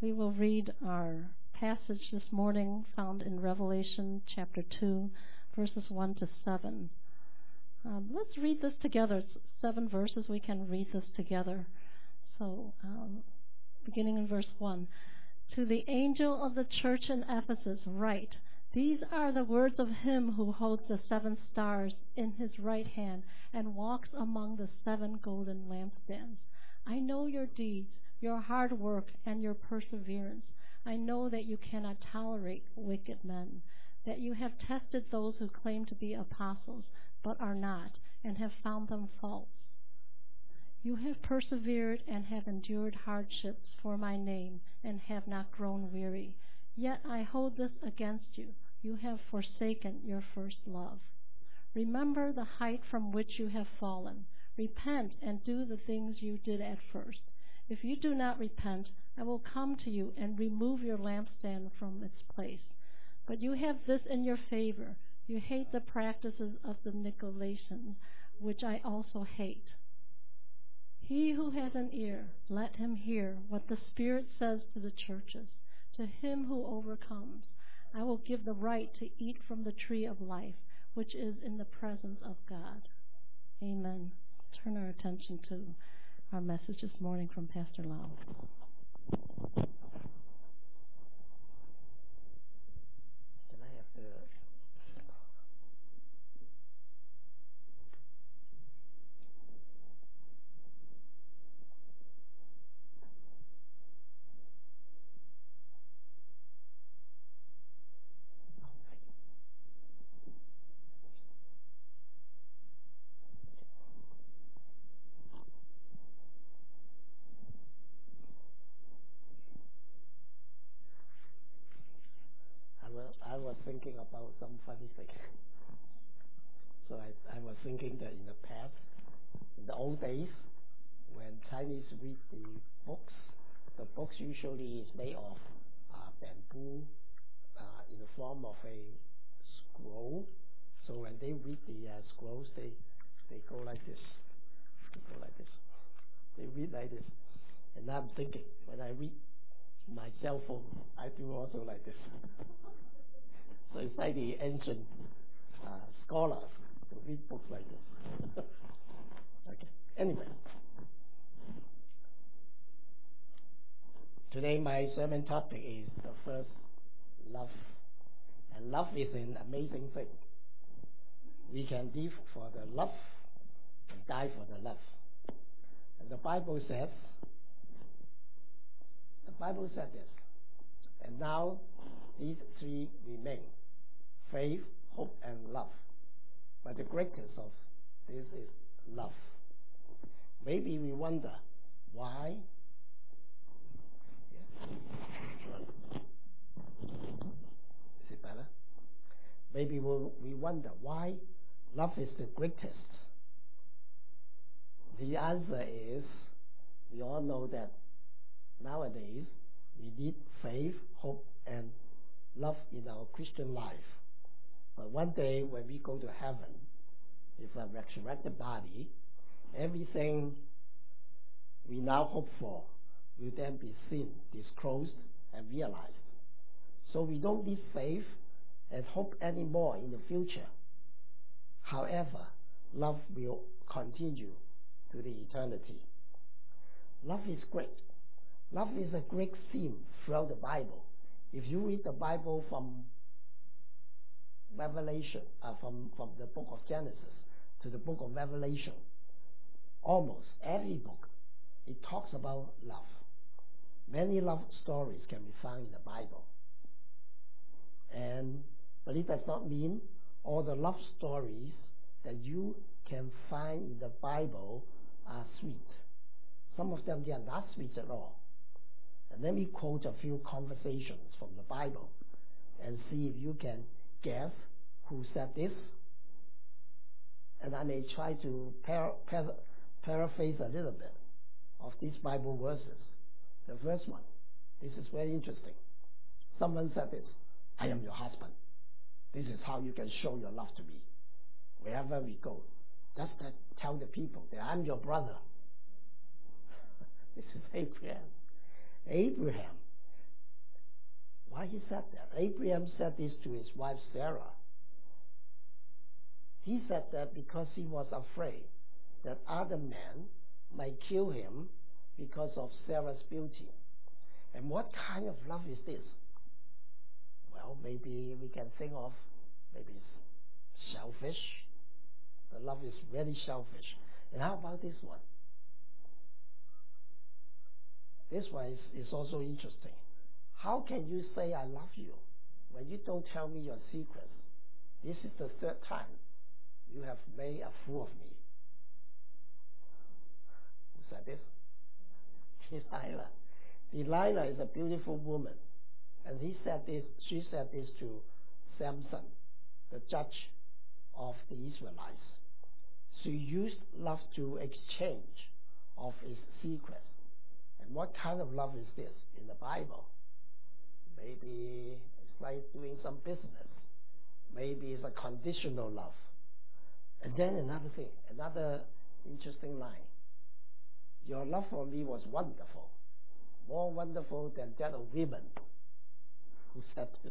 We will read our passage this morning found in Revelation chapter 2, verses 1 to 7. Let's read this together. It's 7 verses. We can read this together. So, beginning in verse 1. To the angel of the church in Ephesus write, these are the words of him who holds the 7 stars in his right hand and walks among the 7 golden lampstands. I know your deeds, your hard work, and your perseverance. I know that you cannot tolerate wicked men, that you have tested those who claim to be apostles, but are not, and have found them false. You have persevered and have endured hardships for my name, and have not grown weary. Yet I hold this against you. You have forsaken your first love. Remember the height from which you have fallen. Repent and do the things you did at first. If you do not repent, I will come to you and remove your lampstand from its place. But you have this in your favor. You hate the practices of the Nicolaitans, which I also hate. He who has an ear, let him hear what the Spirit says to the churches. To him who overcomes, I will give the right to eat from the tree of life, which is in the presence of God. Amen. Turn our attention to our message this morning from Pastor Lau. I was thinking about some funny thing. So I was thinking that in the past, in the old days, when Chinese read the books usually is made of bamboo in the form of a scroll. So when they read the scrolls, they go like this. They go like this. They read like this. And I'm thinking, when I read my cell phone, I do also like this. So it's like the ancient scholars who read books like this. Okay. Anyway, today my sermon topic is the first love. And love is an amazing thing. We can live for the love and die for the love. And the Bible said this. And now these 3 remain: faith, hope, and love. But the greatest of this is love. Maybe we wonder why. Is it better? Maybe we wonder why love is the greatest. The answer is, we all know that nowadays we need faith, hope, and love in our Christian life. But one day when we go to heaven, with a resurrected body, everything we now hope for will then be seen, disclosed, and realized. So we don't need faith and hope anymore in the future. However, love will continue to the eternity. Love is great. Love is a great theme throughout the Bible. If you read the Bible from Revelation, from the book of Genesis to the book of Revelation, almost every book, it talks about love. Many love stories can be found in the Bible. But it does not mean all the love stories that you can find in the Bible are sweet. Some of them, they are not sweet at all. And let me quote a few conversations from the Bible and see if you can guess who said this. And I may try to paraphrase a little bit of these Bible verses. The first one, this is very interesting. Someone said this: I am your husband. This is how you can show your love to me. Wherever we go, just tell the people that I'm your brother. This is Abraham. Abraham, Why he said that? Abraham said this to his wife Sarah. He said that because he was afraid that other men might kill him because of Sarah's beauty. And what kind of love is this? Well, maybe we can think of, maybe it's selfish. The love is very selfish. And how about this one? This one is also interesting. How can you say I love you when you don't tell me your secrets? This is the third time you have made a fool of me. Who said this? Delilah. Delilah is a beautiful woman. And she said this to Samson, the judge of the Israelites. She used love to exchange of his secrets. And what kind of love is this in the Bible? Maybe it's like doing some business. Maybe it's a conditional love. And then another thing, another interesting line. Your love for me was wonderful. More wonderful than that of women. Who said this?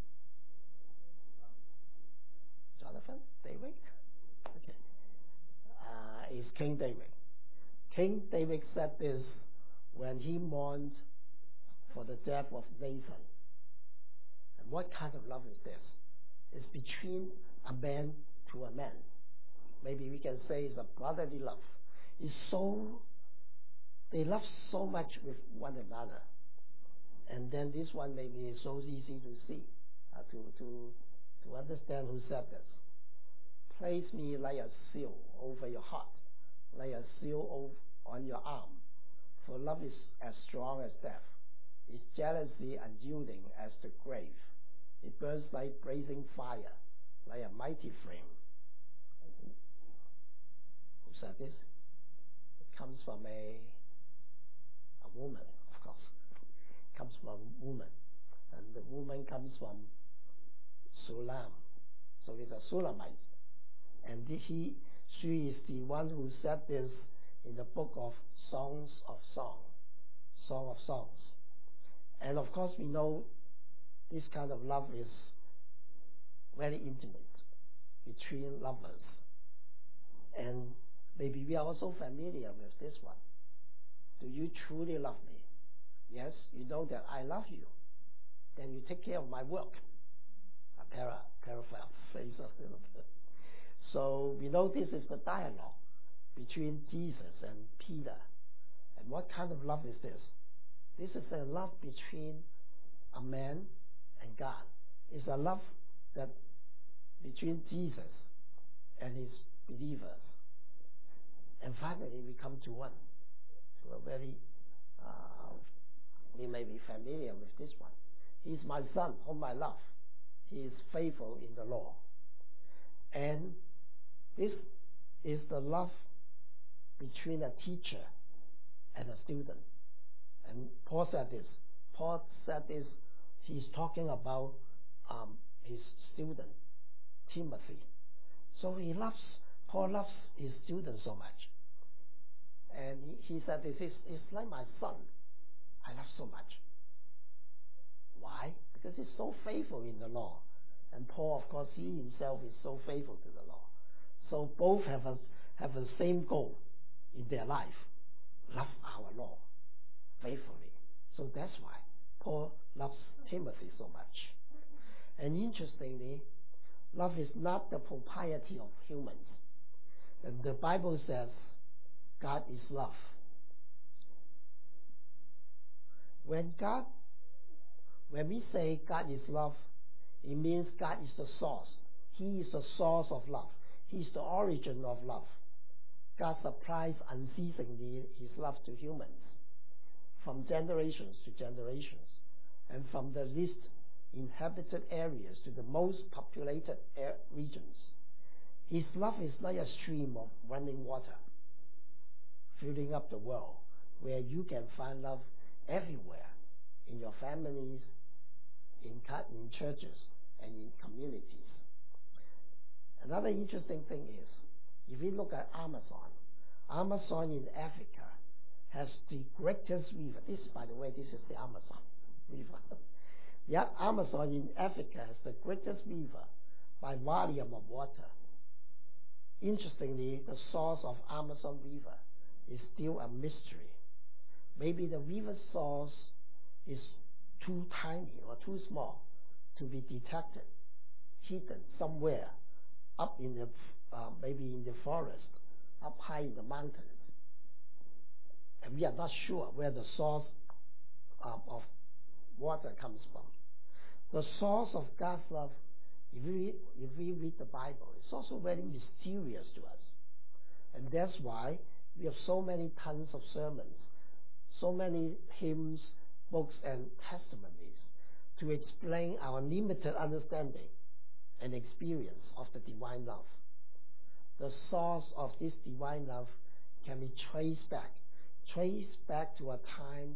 Jonathan? David? Okay. It's King David. King David said this when he mourned for the death of Nathan. And what kind of love is this? It's between a man to a man. Maybe we can say it's a brotherly love. They love so much with one another. And then this one maybe is so easy to see, to understand who said this. Place me like a seal over your heart, like a seal on your arm. For love is as strong as death. Its jealousy unyielding as the grave. It burns like blazing fire, like a mighty flame. Who said this? It comes from a woman, of course. It comes from a woman. And the woman comes from Sulam. So it's a Sulamite. And she is the one who said this in the book of Song of Songs. And of course we know this kind of love is very intimate between lovers. And maybe we are also familiar with this one. Do you truly love me? Yes, you know that I love you. Then you take care of my work. A paraphrase of it. So we know this is the dialogue between Jesus and Peter. And what kind of love is this? This is a love between a man and God. It's a love that between Jesus and his believers. And finally we come to one. To a very, we may be familiar with this one. He's my son, whom I love. He is faithful in the law. And this is the love between a teacher and a student. And Paul said this. Paul said this, he's talking about his student, Timothy. So Paul loves his student so much. And he said this, it's like my son. I love so much. Why? Because he's so faithful in the law. And Paul, of course, he himself is so faithful to the law. So both have the same goal in their life. Love our law faithfully. So that's why Paul loves Timothy so much. And interestingly, love is not the propriety of humans. And the Bible says God is love. When we say God is love, it means God is the source. He is the source of love. He is the origin of love. God supplies unceasingly his love to humans, from generations to generations, and from the least inhabited areas to the most populated regions. His love is like a stream of running water, filling up the world, where you can find love everywhere, in your families, in churches, and in communities. Another interesting thing is, if we look at Amazon in Africa has the greatest river. By the way, this is the Amazon River. Yet Amazon in Africa is the greatest river by volume of water. Interestingly, the source of Amazon River is still a mystery. Maybe the river source is too tiny or too small to be detected, hidden somewhere up in the maybe in the forest, up high in the mountains. And we are not sure where the source of water comes from. The source of God's love, if we read the Bible, it's also very mysterious to us. And that's why we have so many tons of sermons, so many hymns, books, and testimonies to explain our limited understanding and experience of the divine love. The source of this divine love can be traced back to a time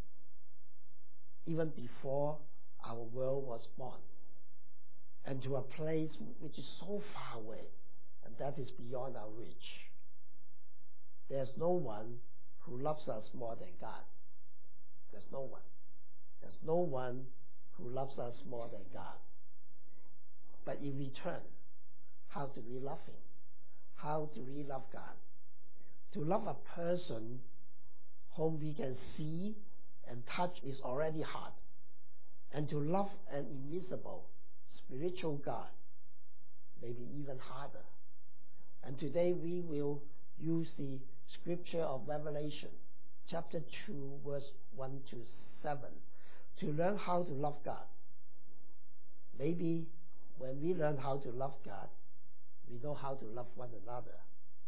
even before our world was born, and to a place which is so far away, and that is beyond our reach. There's no one who loves us more than God. There's no one. There's no one who loves us more than God. But in return, how do we love Him? How do we love God? To love a person whom we can see and touch is already hard. And to love an invisible, spiritual God may be even harder. And today we will use the scripture of Revelation, chapter 2, verse 1 to 7, to learn how to love God. Maybe when we learn how to love God, we know how to love one another.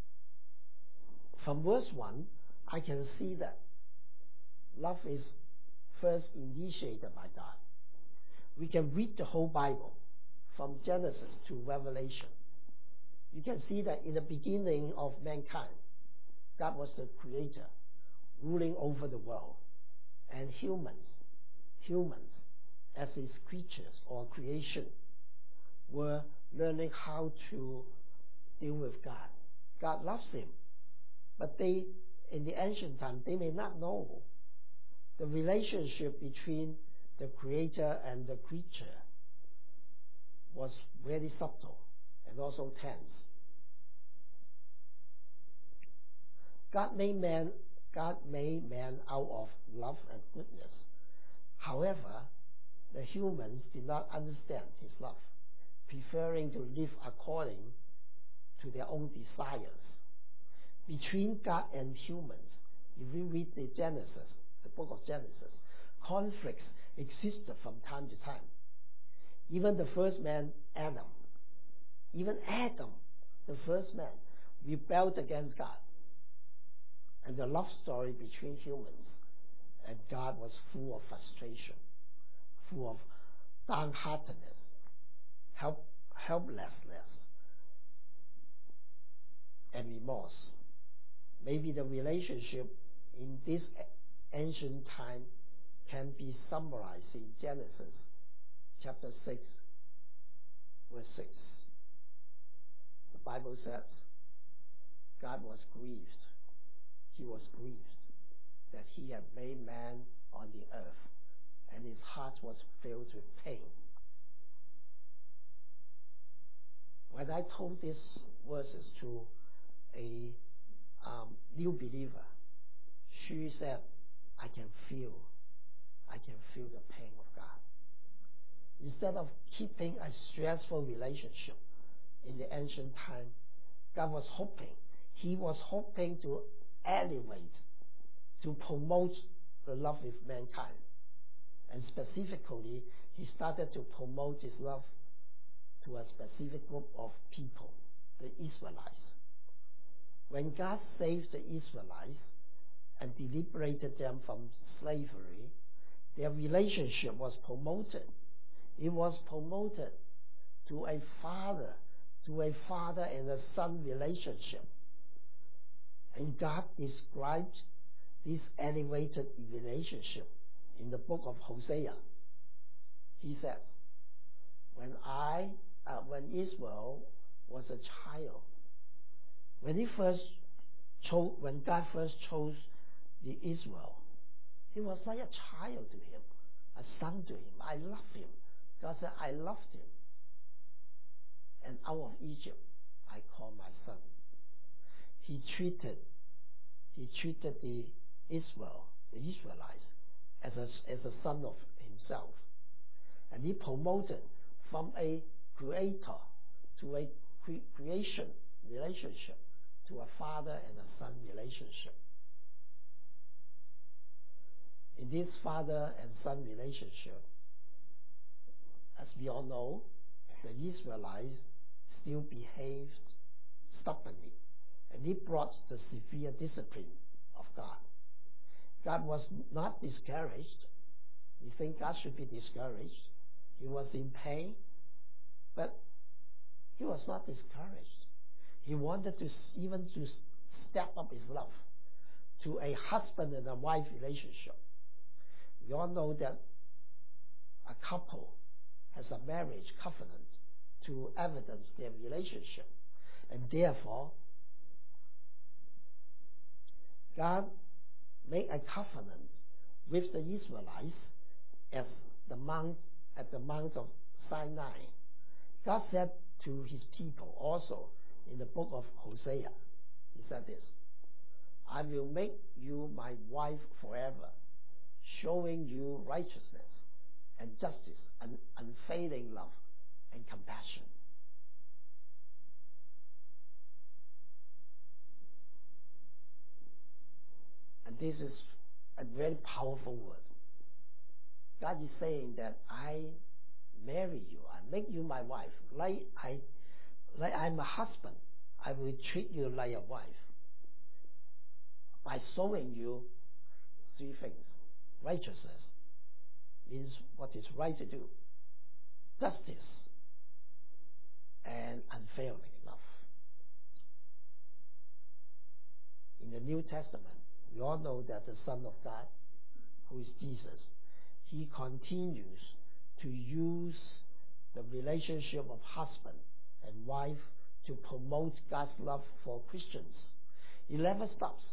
From verse 1, I can see that love is first initiated by God. We can read the whole Bible from Genesis to Revelation. You can see that in the beginning of mankind, God was the creator, ruling over the world. And humans, as His creatures or creation, were learning how to deal with God. God loves him. But in the ancient time, they may not know the relationship between the creator and the creature was very subtle and also tense. God made man out of love and goodness. However, the humans did not understand His love, preferring to live according to their own desires. Between God and humans, if we read the book of Genesis, conflicts existed from time to time. Even the first man, Adam, the first man, rebelled against God. And the love story between humans and God was full of frustration, full of downheartedness, helplessness, and remorse. Maybe the relationship in this ancient time can be summarized in Genesis chapter 6, verse 6. The Bible says, God was grieved. He was grieved that He had made man on the earth, and His heart was filled with pain. When I told these verses to a new believer, she said, I can feel the pain of God. Instead of keeping a stressful relationship in the ancient time, God was hoping. He was hoping to elevate, to promote the love with mankind. And specifically, He started to promote His love to a specific group of people, the Israelites. When God saved the Israelites and liberated them from slavery, their relationship was promoted. It was promoted to a father and a son relationship. And God described this elevated relationship in the book of Hosea. He says, when Israel was a child, when God first chose the Israel, he was like a child to Him, a son to him. I love him. God said, I loved him. And out of Egypt, I call my son. He treated the Israelites as a son of himself. And he promoted from a creator to a creation relationship to a father and a son relationship. In this father and son relationship, as we all know, the Israelites still behaved stubbornly, and he brought the severe discipline of God. God was not discouraged. You think God should be discouraged? He was in pain, but he was not discouraged. He wanted to step up his love to a husband and a wife relationship. We all know that a couple has a marriage covenant to evidence their relationship. And therefore, God made a covenant with the Israelites at the Mount of Sinai. God said to his people also in the book of Hosea, he said this, I will make you my wife forever, showing you righteousness and justice and unfailing love and compassion. And this is a very powerful word. God is saying that I marry you, I make you my wife. Like I'm a husband, I will treat you like a wife by showing you three things. Righteousness is what is right to do. Justice and unfailing love. In the New Testament, we all know that the Son of God, who is Jesus, he continues to use the relationship of husband and wife to promote God's love for Christians. He never stops.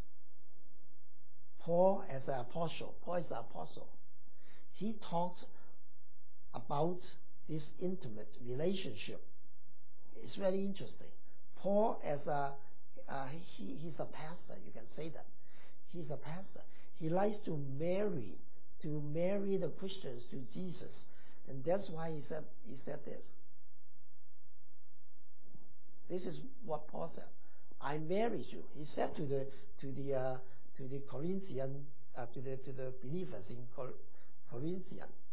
Paul is an apostle. He talked about this intimate relationship. It's very interesting. Paul, he's a pastor, you can say that. He's a pastor. He likes to marry the Christians to Jesus. And that's why he said this. This is what Paul said. I married you. He said to the Corinthian, to the believers in Corinth.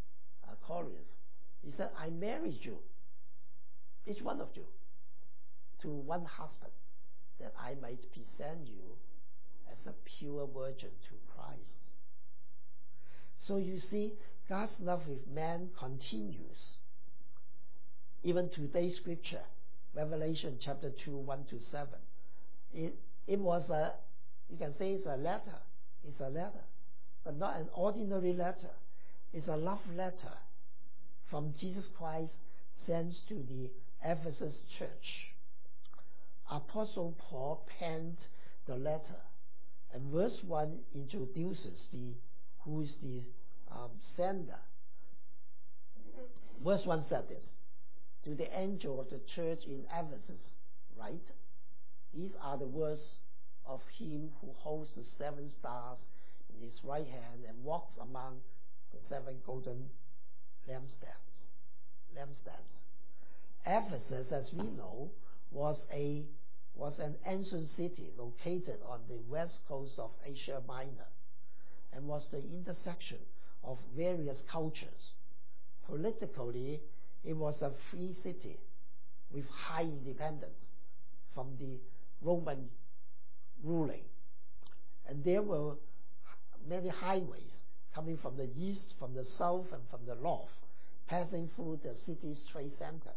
He said, I married you, each one of you, to one husband, that I might present you as a pure virgin to Christ. So you see, God's love with man continues. Even today's scripture, Revelation chapter 2, 1-7, it was you can say it's a letter. It's a letter, but not an ordinary letter. It's a love letter from Jesus Christ sent to the Ephesus church. Apostle Paul penned the letter, and verse 1 introduces who is the sender. Verse 1 said this, to the angel of the church in Ephesus, write, these are the words of him who holds the 7 stars in his right hand and walks among the 7 golden lampstands. Ephesus, as we know, was an ancient city located on the west coast of Asia Minor and was the intersection of various cultures. Politically, it was a free city with high independence from the Roman ruling. And there were many highways coming from the east, from the south, and from the north, passing through the city's trade center.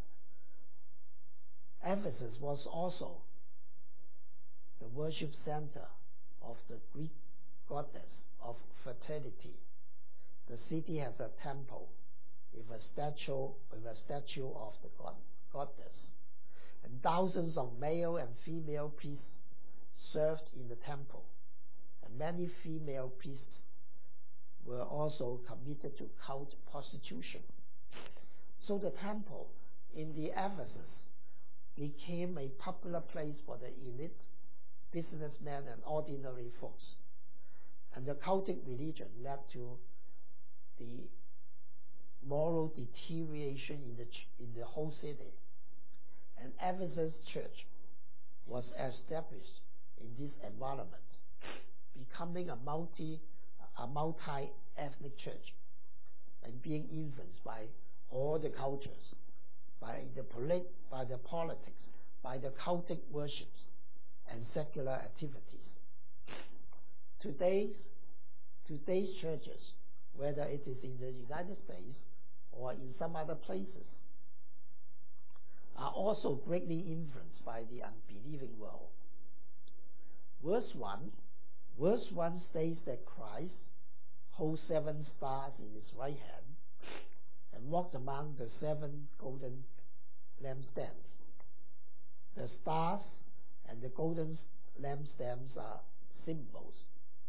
Ephesus was also the worship center of the Greek goddess of fertility. The city has a temple with a statue of the goddess. And thousands of male and female priests served in the temple. And many female priests were also committed to cult prostitution. So the temple in the Ephesus became a popular place for the elite, businessmen, and ordinary folks. And the cultic religion led to the moral deterioration in the whole city. And Ephesus church was established in this environment, becoming a multi-ethnic church and being influenced by all the cultures, by the politics, by the cultic worships and secular activities. Today's churches, whether it is in the United States or in some other places, are also greatly influenced by the unbelieving world. Verse 1 states that Christ holds 7 stars in his right hand and walked among the 7 golden lampstands. The stars and the golden lampstands are symbols.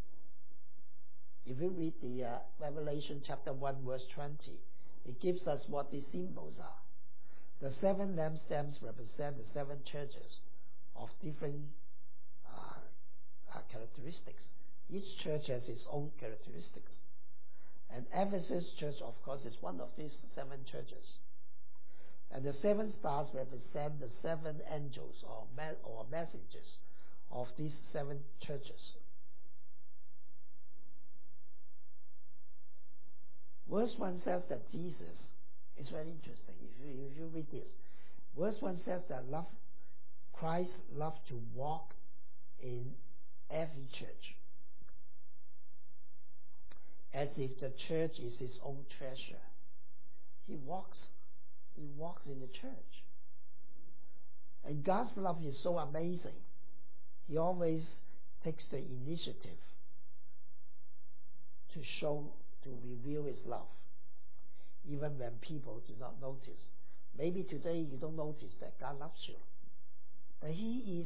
If you read the Revelation chapter 1 verse 20, it gives us what these symbols are. The 7 lampstands represent the 7 churches of different characteristics. Each church has its own characteristics. And Ephesus church, of course, is one of these 7 churches. And the 7 stars represent the 7 angels or messengers of these 7 churches. Verse 1 says that Jesus is very interesting. If you read this, verse 1 says that Christ loved to walk in every church, as if the church is his own treasure. He walks in the church. And God's love is so amazing. He always takes the initiative to reveal his love, even when people do not notice. Maybe today you don't notice that God loves you, but He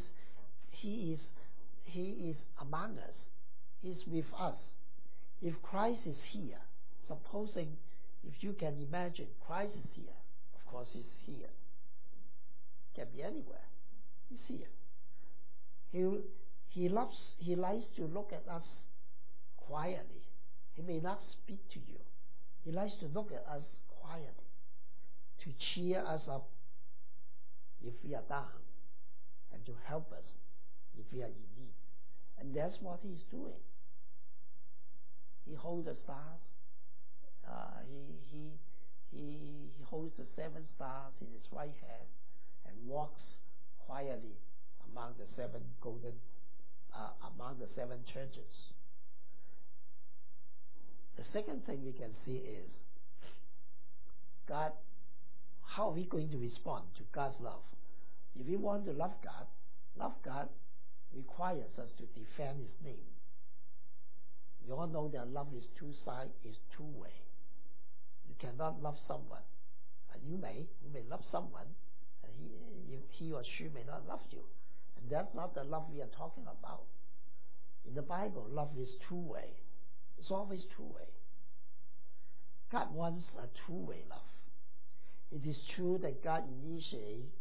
is among us. He's with us. If Christ is here, supposing, if you can imagine, Christ is here. Of course, He's here. Can be anywhere. He's here. He likes to look at us quietly. He may not speak to you. He likes to look at us quietly, to cheer us up if we are down, and to help us if we are in need. And that's what He's doing. He holds the stars. He holds the 7 stars in his right hand and walks quietly among the 7 churches. The second thing we can see is God. How are we going to respond to God's love? If we want to love God requires us to defend His name. We all know that love is two-way. You cannot love someone, and you may love someone, and he or she may not love you. And that's not the love we are talking about. In the Bible, love is two-way. It's always two-way. God wants a two-way love. It is true that God initiates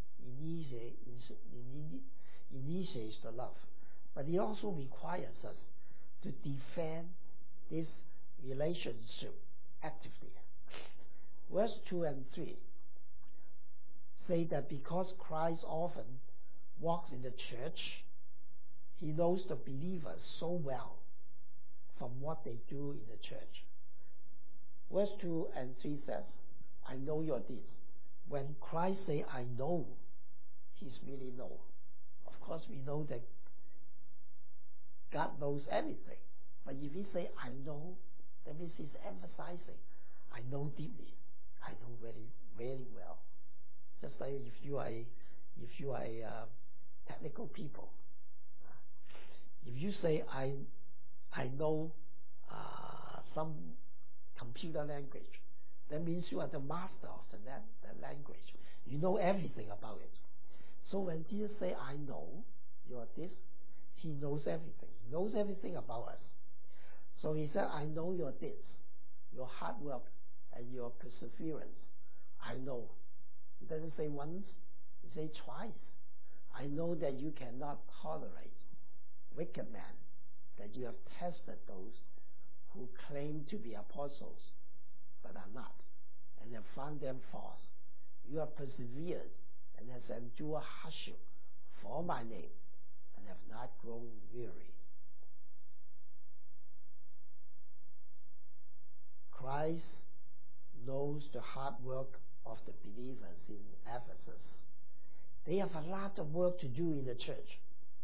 the love, but He also requires us to defend this relationship actively. Verse 2 and 3 say that because Christ often walks in the church, He knows the believers so well from what they do in the church. Verse 2 and 3 says, I know your deeds. When Christ say, I know, He's really know. Of course, we know that God knows everything. But if He say, I know, that means He's emphasizing, I know deeply. I know very, very well. Just like if you are a technical people. If you say, I know some computer language, that means you are the master of the language. You know everything about it. So when Jesus say, I know you are this, He knows everything. He knows everything about us. So he said, I know your deeds, your hard work, and your perseverance. I know. He doesn't say once, he says twice. I know that you cannot tolerate wicked men, that you have tested those who claim to be apostles but are not, and have found them false. You have persevered and has endured hardship for my name and have not grown weary. Christ knows the hard work of the believers in Ephesus. They have a lot of work to do in the church.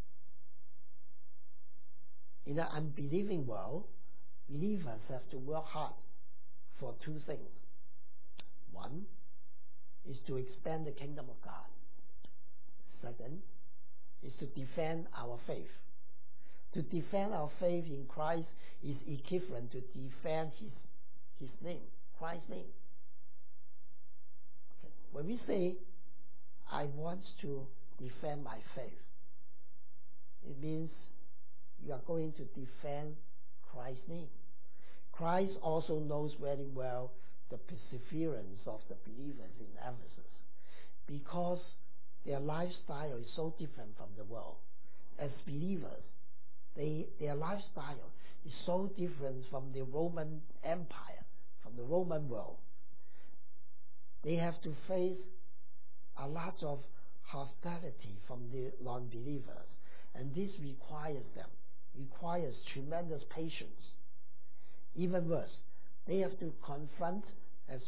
In an unbelieving world, believers have to work hard for two things. One is to expand the kingdom of God. Second is to defend our faith. To defend our faith in Christ is equivalent to defend his name, Christ's name. Okay. When we say, I want to defend my faith, it means you are going to defend Christ's name. Christ also knows very well the perseverance of the believers in Ephesus, because their lifestyle is so different from the world. As believers, their lifestyle is so different from the Roman Empire, from the Roman world. They have to face a lot of hostility from the non-believers, and this requires tremendous patience. Even worse, they have to confront, as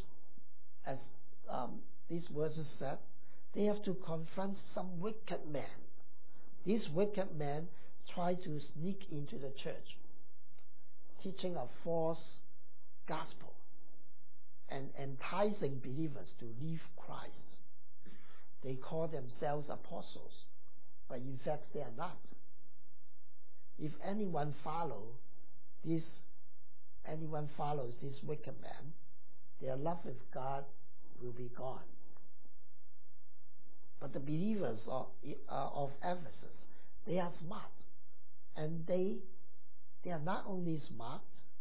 these verses said, they have to confront some wicked men. These wicked men try to sneak into the church, teaching a false gospel and enticing believers to leave Christ. They call themselves apostles, but in fact they are not. If anyone follows this wicked man, their love with God will be gone. But the believers of Ephesus, they are smart. And they are not only smart,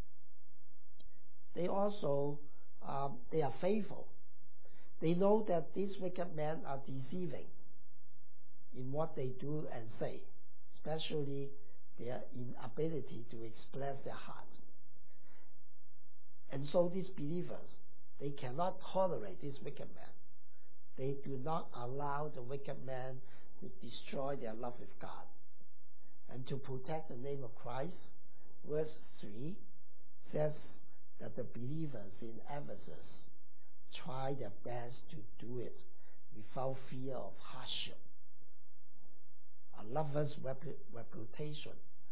they also they are faithful. They know that these wicked men are deceiving in what they do and say, especially their inability to express their heart. And so these believers, they cannot tolerate this wicked man. They do not allow the wicked man to destroy their love with God. And to protect the name of Christ, verse 3 says that the believers in Ephesus try their best to do it without fear of hardship. A lover's reputation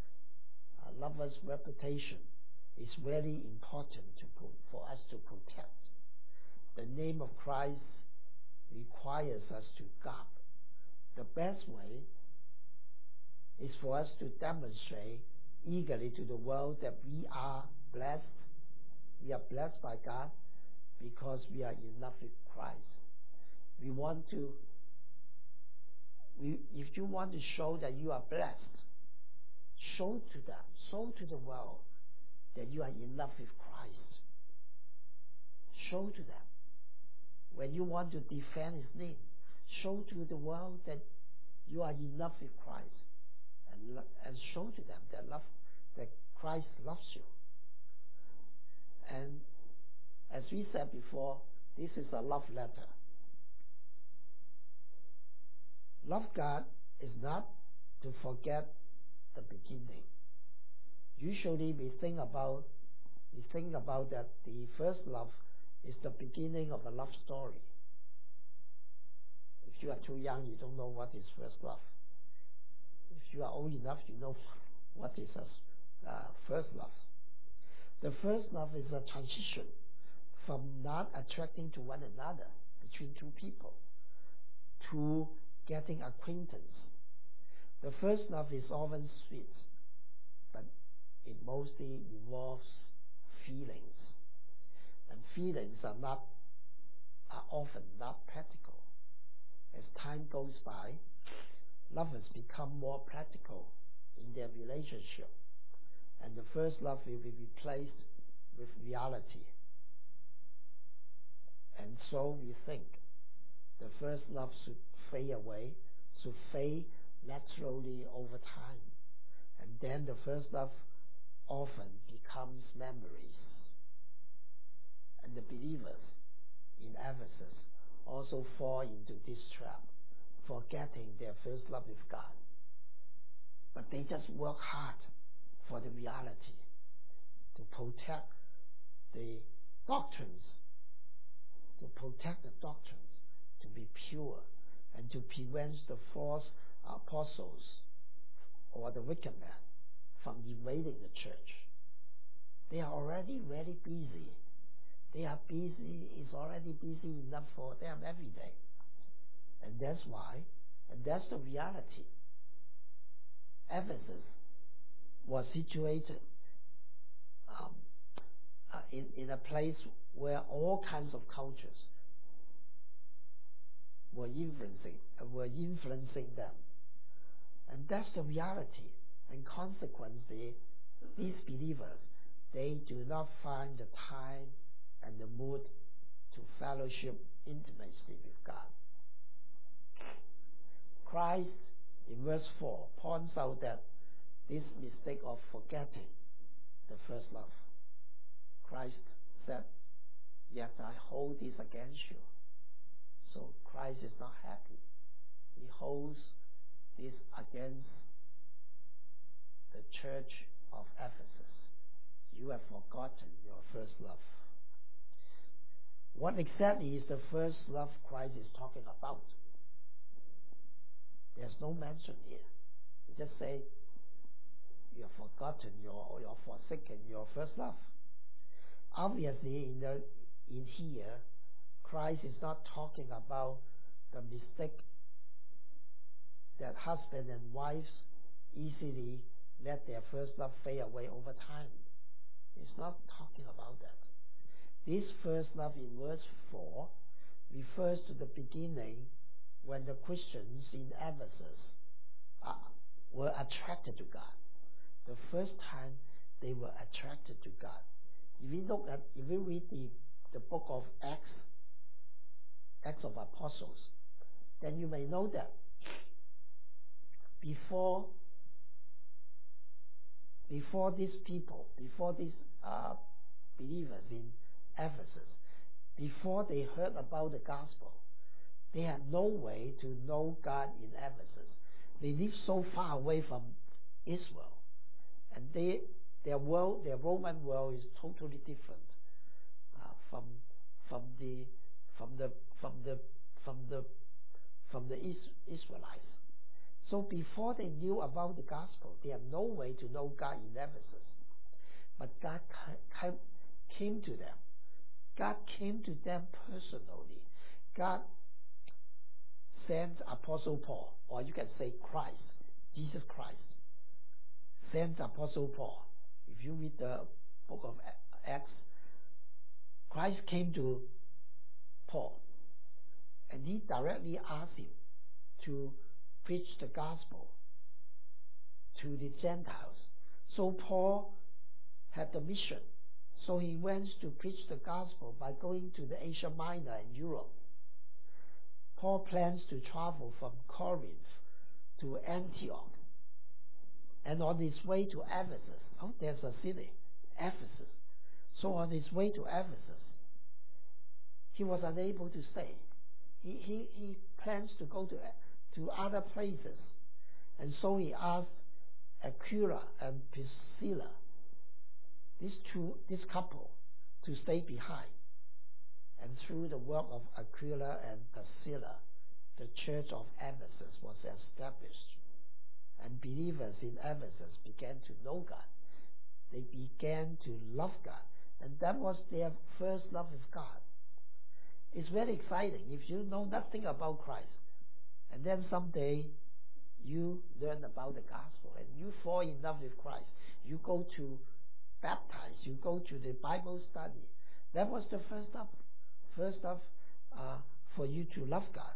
is very important for us to protect. The name of Christ requires us to guard. The best way is for us to demonstrate eagerly to the world that we are blessed. We are blessed by God because we are in love with Christ. If you want to show that you are blessed, show to the world that you are in love with Christ. Show to them. When you want to defend his name, show to the world that you are in love with Christ, and show to them that Christ loves you. And as we said before, this is a love letter. Love God is not to forget the beginning. Usually we think about that the first love is the beginning of a love story. If you are too young, you don't know what is first love. If you are old enough, you know what is first love. The first love is a transition from not attracting to one another between two people to getting acquaintance. The first love is often sweet, but it mostly involves feelings. And feelings are often not practical. As time goes by, lovers become more practical in their relationship and the first love will be replaced with reality. And so we think the first love should fade away, should fade naturally over time. And then the first love often becomes memories. And the believers in Ephesus also fall into this trap, forgetting their first love with God. But they just work hard for the reality, to protect the doctrines, to be pure, and to prevent the false apostles or the wicked man from invading the church. They are already very busy. It's already busy enough for them every day. And that's why, and that's the reality. Ephesus was situated in a place where all kinds of cultures were influencing them. And that's the reality. And consequently, these believers, they do not find the time and the mood to fellowship intimately with God. Christ, in verse 4, points out that this mistake of forgetting the first love. Christ said, "Yet I hold this against you." So Christ is not happy. He holds this against the church of Ephesus. You have forgotten your first love. What exactly is the first love Christ is talking about? There's no mention here. You just say, you have forgotten, you're forsaken your first love. Obviously, in here, Christ is not talking about the mistake that husband and wives easily let their first love fade away over time. He's not talking about that. This first love in verse 4 refers to the beginning when the Christians in Ephesus were attracted to God. The first time they were attracted to God. If we read the book of Acts of Apostles, then you may know that before these people, before these believers in Ephesus, before they heard about the gospel, they had no way to know God in Ephesus. They lived so far away from Israel, and their Roman world is totally different from the Israelites. So before they knew about the gospel, they had no way to know God in Ephesus. But God came to them. God came to them personally. God sent Apostle Paul, or you can say Christ, Jesus Christ, sent Apostle Paul. If you read the book of Acts, Christ came to Paul, and he directly asked him to preach the gospel to the Gentiles. So Paul had the mission. So he went to preach the gospel by going to the Asia Minor and Europe. Paul plans to travel from Corinth to Antioch. And on his way to Ephesus, there's a city, Ephesus. So on his way to Ephesus, he was unable to stay. He plans to go to other places. And so he asked Aquila and Priscilla, this couple, to stay behind. And through the work of Aquila and Priscilla, the church of Ephesus was established. And believers in Ephesus began to know God. They began to love God. And that was their first love with God. It's very exciting if you know nothing about Christ. And then someday you learn about the gospel and you fall in love with Christ. You go to baptize, you go to the Bible study. That was the first love for you to love God.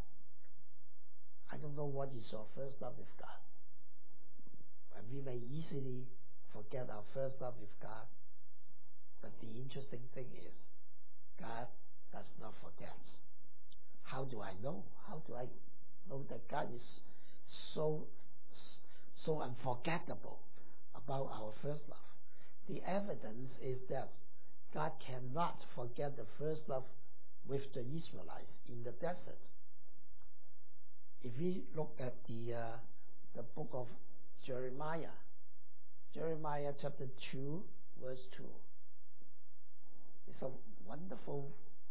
I don't know what is your first love with God. And we may easily forget our first love with God. But the interesting thing is, God does not forget. How do I know? How do I know that God is so unforgettable about our first love? The evidence is that God cannot forget the first love with the Israelites in the desert. If we look at the book of Jeremiah chapter 2, verse 2, it's a wonderful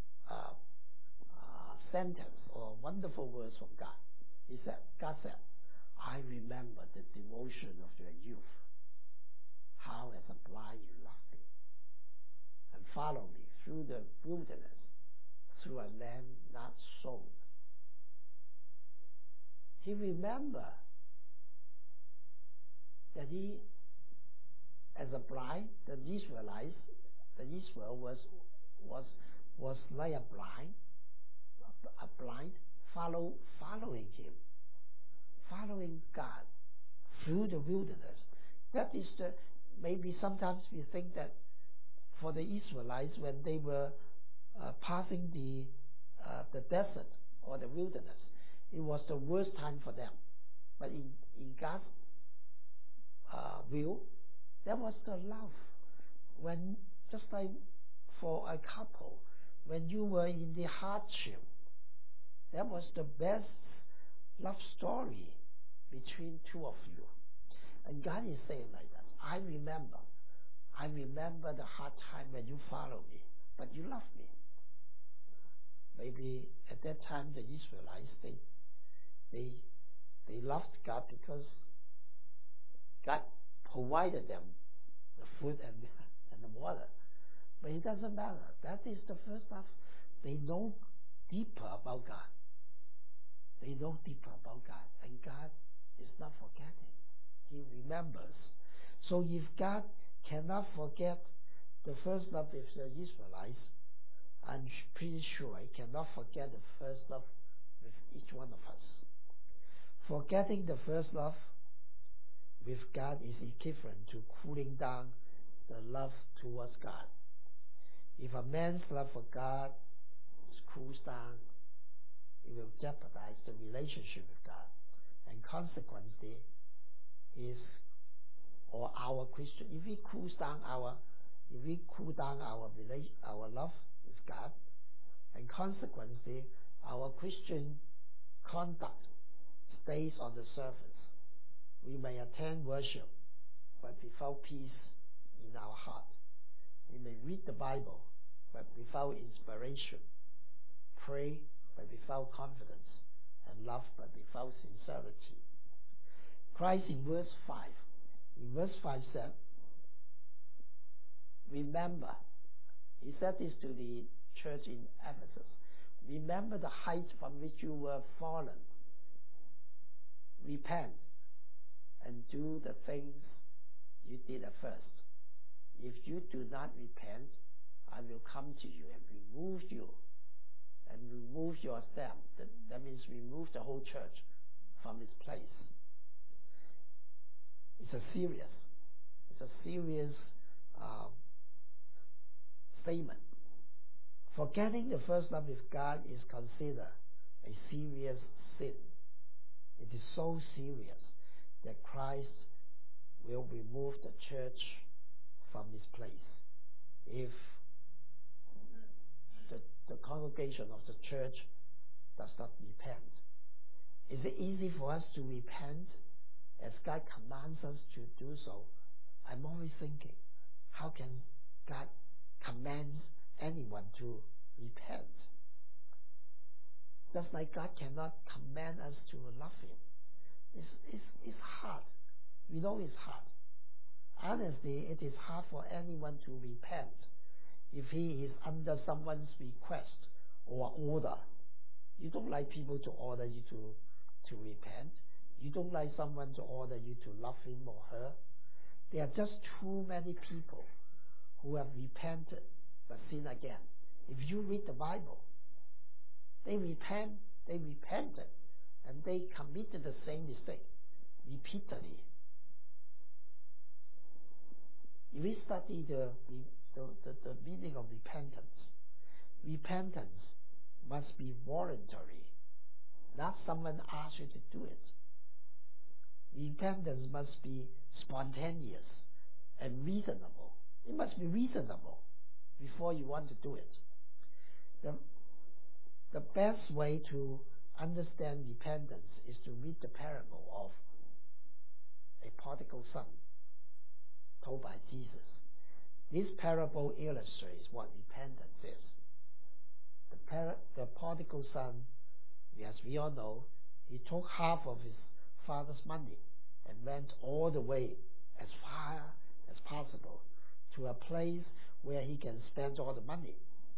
sentence or wonderful words from God. God said, I remember the devotion of your youth, how as a blind you loved me, and follow me through the wilderness, through a land not sown. He remembered that he, as a blind, Israel was like a blind following him, following God through the wilderness. That is maybe sometimes we think that for the Israelites, when they were passing the desert or the wilderness, it was the worst time for them. But in God's will, that was the love. When, just like for a couple, when you were in the hardship, that was the best love story between two of you. And God is saying like that, I remember the hard time when you followed me, but you loved me. Maybe at that time the Israelites, they loved God because God provided them the food and the water. But it doesn't matter. That is the first love. They know deeper about God. They know deeper about God. And God is not forgetting. He remembers. So if God cannot forget the first love with the Israelites, I'm pretty sure He cannot forget the first love with each one of us. Forgetting the first love with God is equivalent to cooling down the love towards God. If a man's love for God cools down, it will jeopardize the relationship with God. And consequently, our Christian, if we cool down our love with God, and consequently our Christian conduct stays on the surface. We may attend worship, but without peace in our heart. We may read the Bible, but without inspiration. Pray, but without confidence. And love, but without sincerity. Christ in verse 5 said, remember, he said this to the church in Ephesus, remember the heights from which you were fallen. Repent and do the things you did at first. If you do not repent, I will come to you and remove you and remove your stamp. That means remove the whole church from its place. It's a serious statement. Forgetting the first love with God is considered a serious sin. It is so serious that Christ will remove the church from its place if the congregation of the church does not repent. Is it easy for us to repent as God commands us to do so? I'm always thinking, how can God command anyone to repent? Just like God cannot command us to love Him. It's hard. We know it's hard. Honestly, it is hard for anyone to repent if he is under someone's request or order. You don't like people to order you to repent. You don't like someone to order you to love him or her. There are just too many people who have repented but sin again. If you read the Bible, they repented, and they committed the same mistake repeatedly. If we study the meaning of repentance, repentance must be voluntary, not someone asks you to do it. Repentance must be spontaneous and reasonable. It must be reasonable before you want to do it. The best way to understand repentance is to read the parable of a prodigal son told by Jesus. This parable illustrates what repentance is. The prodigal son, as we all know, he took half of his father's money and went all the way as far as possible to a place where he can spend all the money.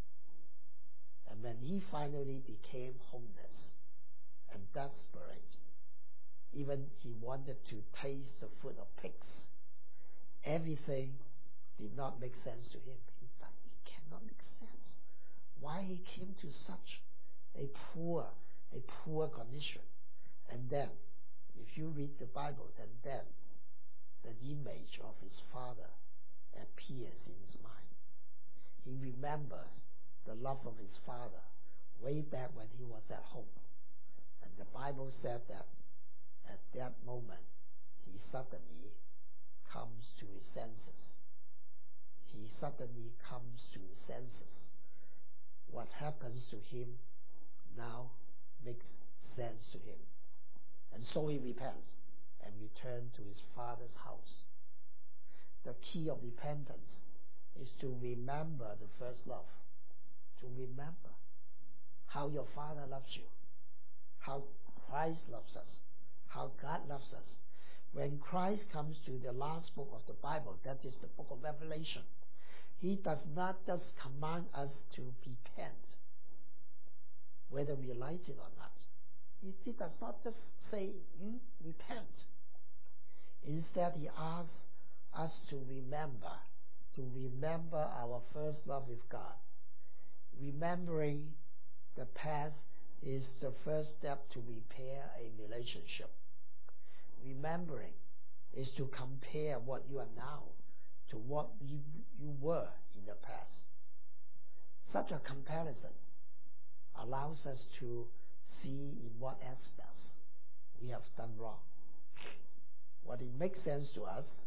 And when he finally became homeless and desperate, even he wanted to taste the food of pigs, everything did not make sense to him. He thought it cannot make sense. Why he came to such a poor condition. And then, if you read the Bible, then the image of his father appears in his mind. He remembers the love of his father way back when he was at home. And the Bible said that at that moment, he suddenly comes to his senses. He suddenly comes to his senses. What happens to him now makes sense to him. And so he repents and returns to his father's house. The key of repentance is to remember the first love. To remember how your Father loves you, how Christ loves us, how God loves us. When Christ comes to the last book of the Bible, that is the book of Revelation, he does not just command us to repent, whether we like it or not. He does not just say, you repent. Instead, he asks us to remember our first love with God. Remembering the past is the first step to repair a relationship. Remembering is to compare what you are now to what you were in the past. Such a comparison allows us to see in what aspects we have done wrong. When it makes sense to us,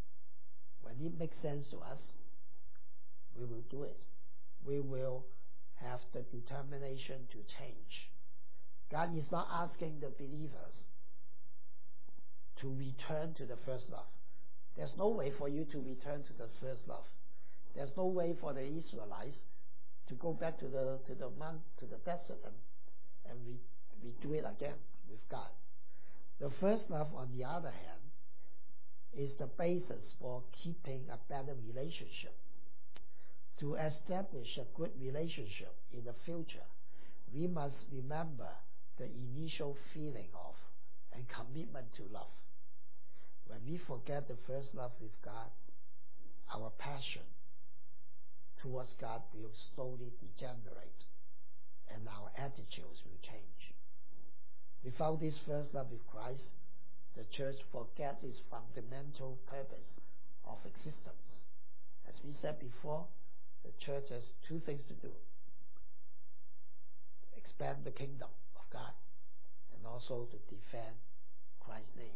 we will do it. We will have the determination to change. God is not asking the believers to return to the first love. There's no way for you to return to the first love. There's no way for the Israelites to go back to the desert and redo it again with God. The first love, on the other hand, is the basis for keeping a better relationship. To establish a good relationship in the future, we must remember the initial feeling of and commitment to love. When we forget the first love with God, our passion towards God will slowly degenerate and our attitudes will change. Without this first love with Christ, the church forgets its fundamental purpose of existence. As we said before, the church has two things to do: expand the kingdom of God and also to defend Christ's name.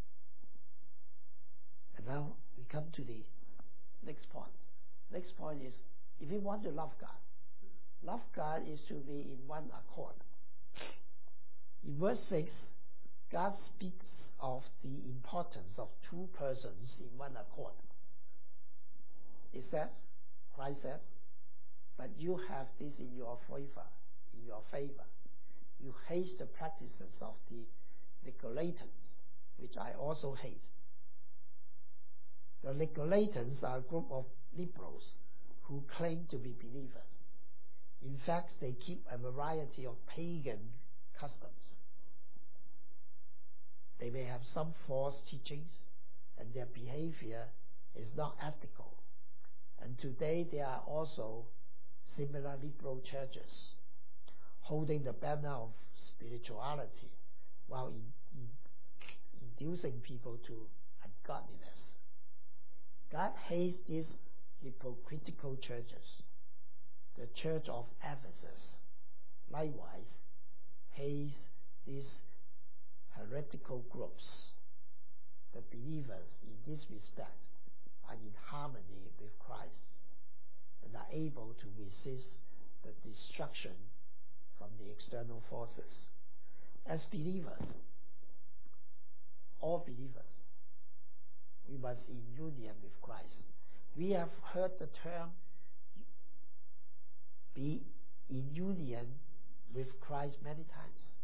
And now we come to the next point. Next point is, if we want to love God is to be in one accord. In verse 6, God speaks of the importance of two persons in one accord. It says, Christ says, but you have this in your favor. You hate the practices of the Nicolaitans, which I also hate. The Nicolaitans are a group of liberals who claim to be believers. In fact, they keep a variety of pagan customs. They may have some false teachings, and their behavior is not ethical. And today there are also similar liberal churches holding the banner of spirituality while inducing people to ungodliness. God hates these hypocritical churches. The church of Ephesus likewise hates these heretical groups. The believers in this respect are in harmony with Christ and are able to resist the destruction from the external forces. As believers, all believers, we must in union with Christ. We have heard the term be in union with Christ many times.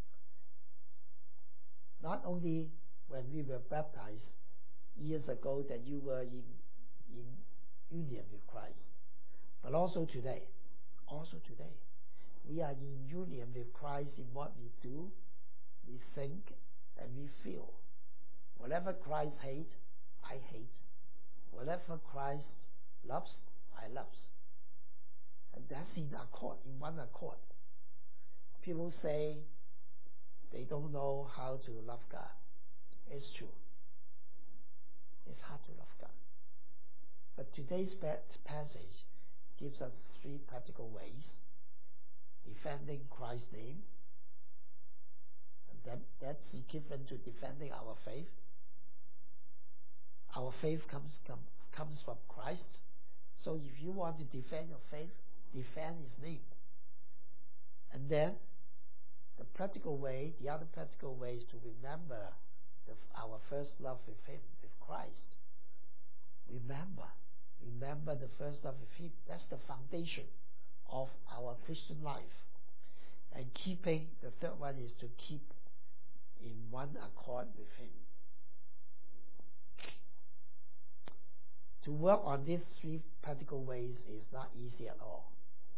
Not only when we were baptized years ago that you were in union with Christ, but also today. Also today. We are in union with Christ in what we do, we think, and we feel. Whatever Christ hates, I hate. Whatever Christ loves, I love. And that's in accord, in one accord. People say they don't know how to love God. It's true. It's hard to love God. But today's passage gives us 3 practical ways. Defending Christ's name. And that's equivalent to defending our faith. Our faith comes from Christ. So if you want to defend your faith, defend His name. And then the other practical way is to remember our first love with Him, with Christ. Remember the first love with Him. That's the foundation of our Christian life. And the third one is to keep in one accord with Him. To work on these 3 practical ways is not easy at all.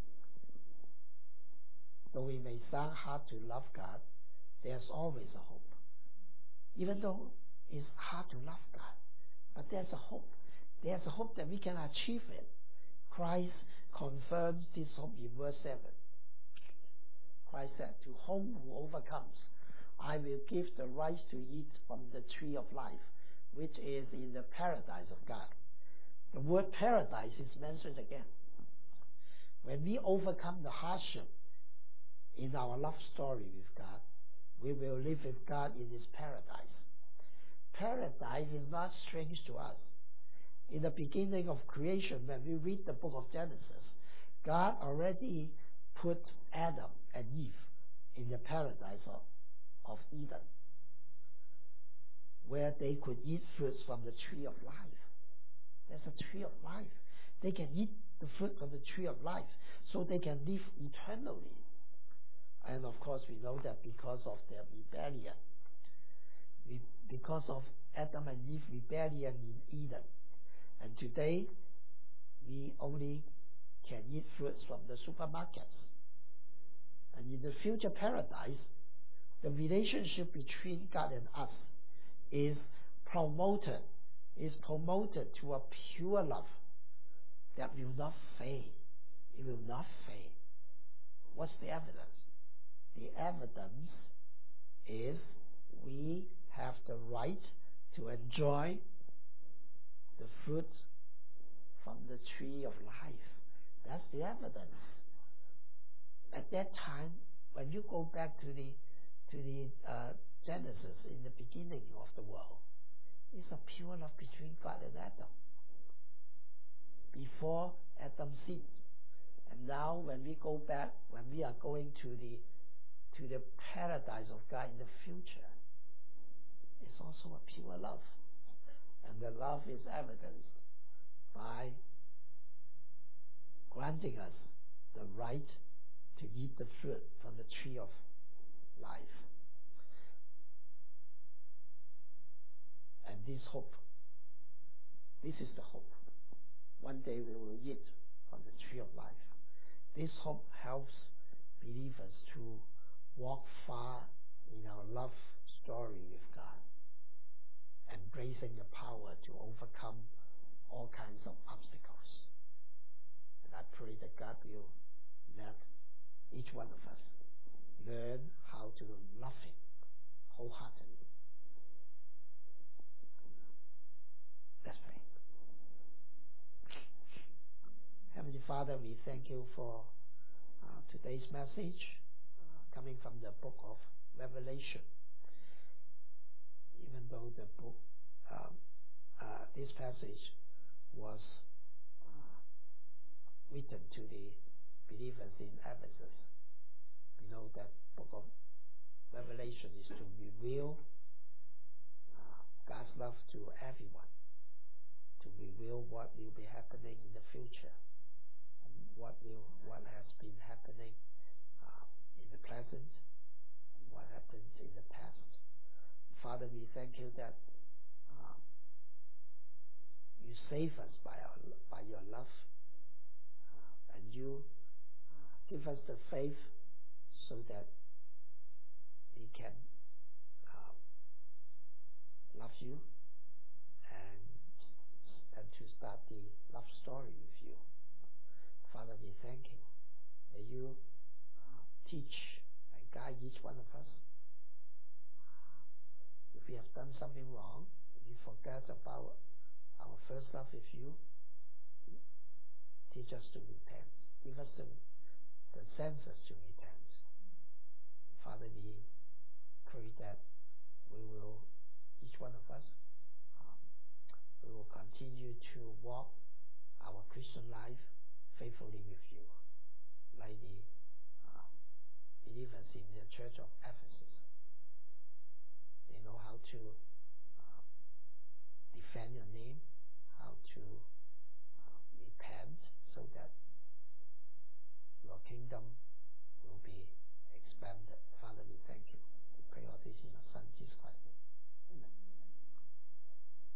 Though it may sound hard to love God, there's always a hope. Even though it's hard to love God, but there's a hope. There's a hope that we can achieve it. Christ confirms this hope in verse 7. Christ said, "To whom who overcomes, I will give the right to eat from the tree of life, which is in the paradise of God." The word paradise is mentioned again. When we overcome the hardship in our love story with God, we will live with God in His paradise. Paradise is not strange to us. In the beginning of creation, when we read the book of Genesis, God already put Adam and Eve in the paradise of Eden, where they could eat fruits from the tree of life. There's a tree of life. They can eat the fruit from the tree of life, so they can live eternally. And of course, we know that because of their rebellion, because of Adam and Eve rebellion in Eden, and today we only can eat fruits from the supermarkets. And in the future paradise, the relationship between God and us is promoted to a pure love that will not fade. It will not fade. What's the evidence? The evidence is we have the right to enjoy the fruit from the tree of life. That's the evidence. At that time, when you go back to the Genesis, in the beginning of the world, it's a pure love between God and Adam. Before Adam sinned. And now when we go back, when we are going to the paradise of God in the future, it's also a pure love. And the love is evidenced by granting us the right to eat the fruit from the tree of life. And this hope, this is the hope. One day we will eat from the tree of life. This hope helps believers to walk far in our love story with God, embracing the power to overcome all kinds of obstacles. And I pray that God will let each one of us learn how to love Him wholeheartedly. Let's pray. Heavenly Father, we thank you for today's message coming from the book of Revelation. Even though the book, this passage was written to the believers in Ephesus, we know that book of Revelation is to reveal God's love to everyone, to reveal what will be happening in the future, and what has been happening in the present, and what happens in the past. Father, we thank you that you save us by your love, and you give us the faith so that we can love you and to start the love story with you. Father, we thank you. May you teach and guide each one of us. If we have done something wrong, if we forget about our first love with you, teach us to repent. Give us the senses to repent. Father, we pray that each one of us, we will continue to walk our Christian life faithfully with you, like the believers in the church of Ephesus. They know how to defend your name,